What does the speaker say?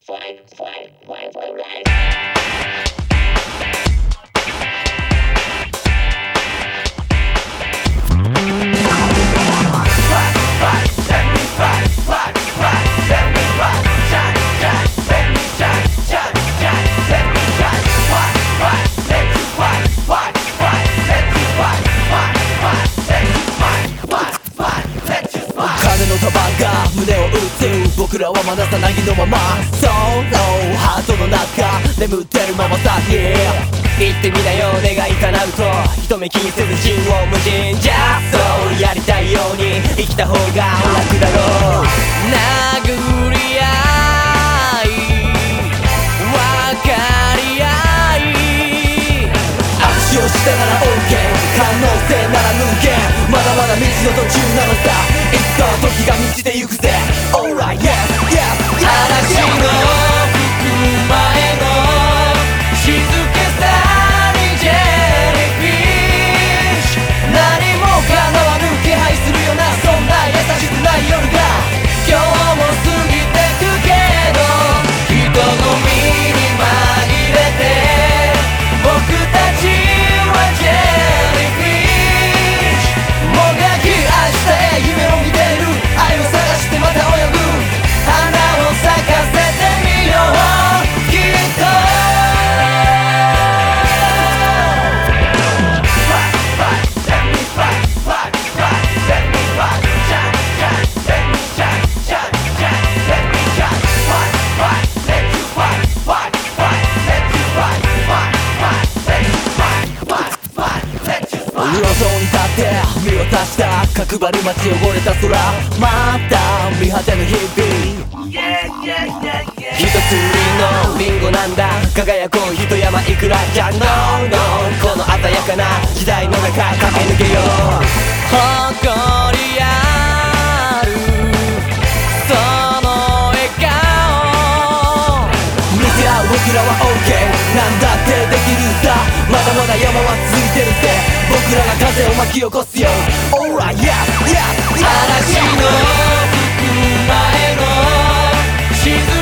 の束が胸を打つ僕らはまださなぎのまま So no ハートの中眠ってるままさに言ってみなよ願い叶うと人目気にせず縦横無尽 Just so やりたいように生きた方が楽だろう殴り合い分かり合い握手をしたなら OK 可能性なら抜けまだまだ道の途中なのさいつかは時が満ちてゆくぜ Alright yes yes 嵐の吹く前の静けさにジェリーフィッシュ何も叶わぬ気配するようなそんな優しくない夜が今日も過ぎてくけど人混みに紛れて僕たちはジェリーフィッシュもがき明日へ夢を見てる愛を探してまた泳ぐ花を咲かせてみようきっと路上に立って見渡した角張る街汚れた空また見果てぬ日々一つ売りのリンゴなんだ輝こう一山いくらじゃ No no この鮮やかな時代の中駆け抜けよう誇りあるその笑顔見せ合う僕らは OK なんだってできるさまだまだ山は続いてるぜ僕らが風を巻き起こすよ Alright yes yes 嵐の吹く前の静